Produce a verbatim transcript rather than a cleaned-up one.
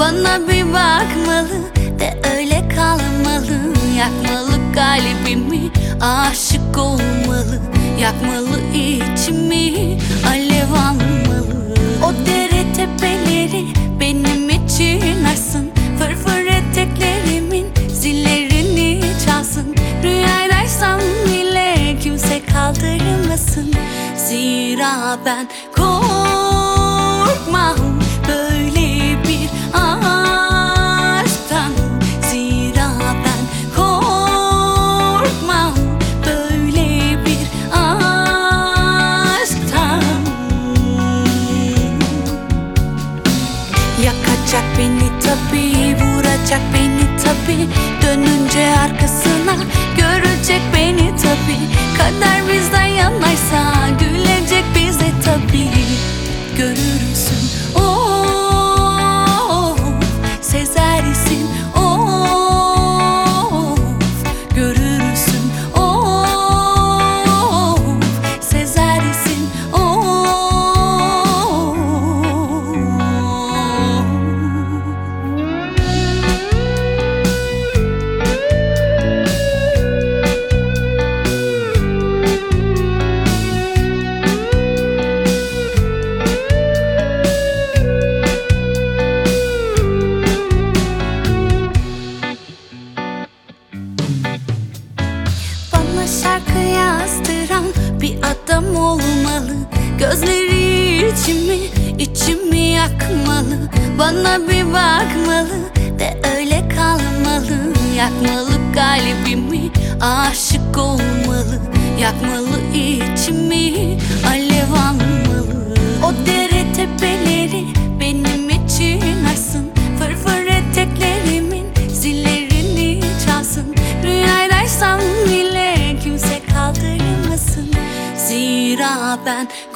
Bana bir bakmalı de öyle kalmalı. Yakmalı kalbimi, aşık olmalı. Yakmalı içimi, alev almalı. O dere tepeleri benim için arsın. Fırfır eteklerimin zillerini çalsın. Rüyadaysam bile kimse kaldırmasın. Zira ben korkmam böyle bir aşktan. Zira ben korkmam böyle bir aşktan. Yakacak beni tabii, vuracak beni tabii. Dönünce arkasına görecek beni tabii. Kader bizden yanaysa gülecek bize tabii. Görürsün of, sezersin of. Görürsün of, sezersin of. Şarkı yazdıran bir adam olmalı. Gözleri içimi, içimi yakmalı. Bana bir bakmalı de öyle kalmalı. Yakmalı kalbimi, aşık olmalı. Yakmalı içimi, alev almalı. O dere tepeleri benim için arsın. Fırfır eteklerimin zillerini çalsın. Rüyadaysam bile kimse kaldırmasın. Zira ben